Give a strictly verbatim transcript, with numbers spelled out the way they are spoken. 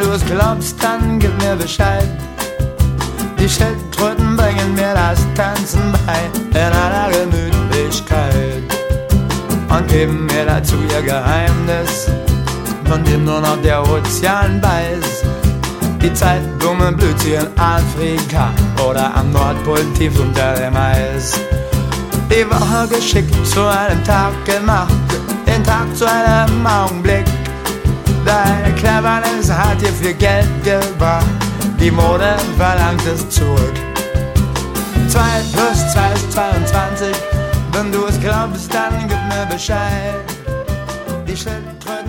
du es glaubst, dann gib mir Bescheid. Die Schildkröten bringen mir das Tanzen bei in aller Gemütlichkeit und geben mir dazu ihr Geheimnis, von dem nur noch der Ozean weiß. Die Zeitblume blüht sie in Afrika oder am Nordpol tief unter dem Eis. Die Woche geschickt zu einem Tag gemacht, den Tag zu einem Augenblick. Deine Cleverness hat dir viel Geld gebracht, die Mode verlangt es zurück. Zwei plus zwei ist zweiundzwanzig, wenn du es glaubst, dann gib mir Bescheid. Die Schildkröte